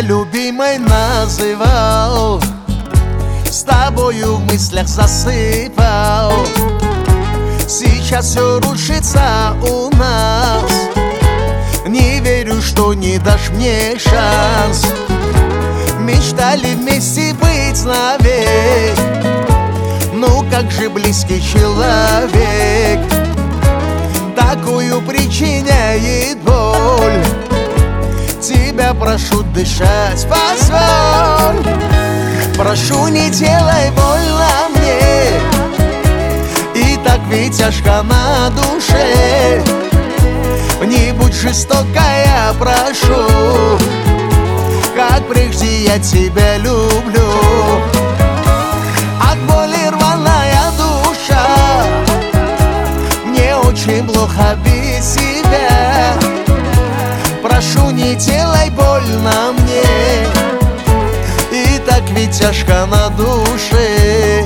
любимой называл, с тобою в мыслях засыпал. Сейчас все рушится у нас, не верю, что не дашь мне шанс. Мечтали вместе быть навек, ну как же близкий человек такую причиняет боль. Тебя прошу дышать, позволь. Прошу, не делай больно мне, и так ведь тяжко на душе. Не будь жестокая, прошу, как прежде я тебя люблю. От боли рваная душа, мне очень плохо без тебя. Прошу, не делай больно мне, и так ведь тяжко на душе.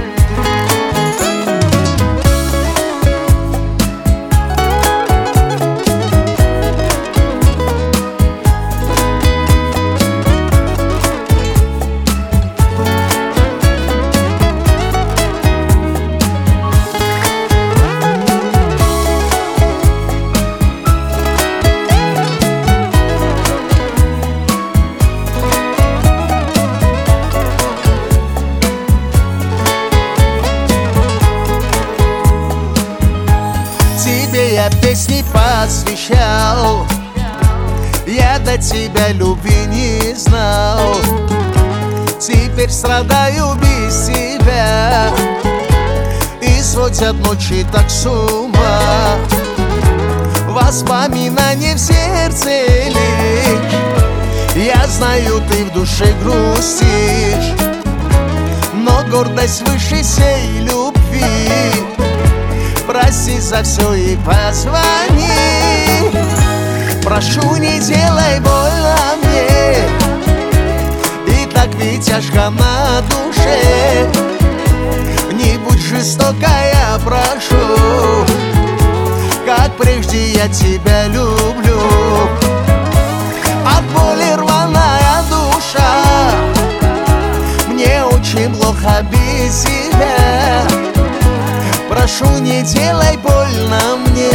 Тебе я песни посвящал, я до тебя любви не знал. Теперь страдаю без тебя, и сводят ночи так с ума. Воспоминания в сердце лишь, я знаю, ты в душе грустишь, но гордость выше сей любви. Прости за все и позвони. Прошу, не делай больно мне, и так ведь тяжко на душе. Не будь жестокая, прошу, как прежде я тебя люблю. От боли рваная душа, мне очень плохо без тебя. Прошу, не делай больно мне,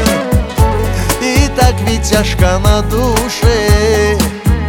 и так ведь тяжко на душе.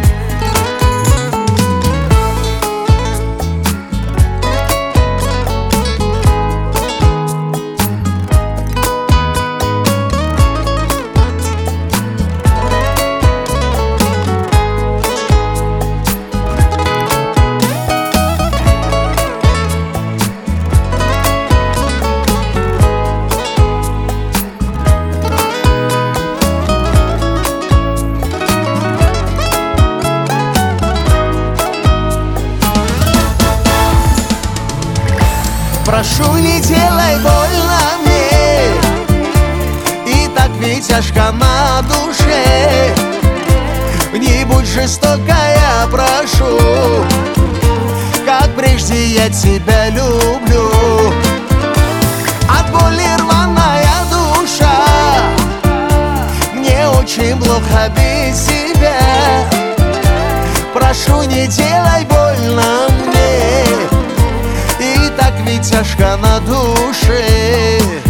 Прошу, не делай больно мне, и так ведь тяжко на душе. Не будь жестокая, прошу, как прежде я тебя люблю. От боли рваная душа, мне очень плохо без тебя. Прошу, не делай больно мне, и так ведь тяжко на душе.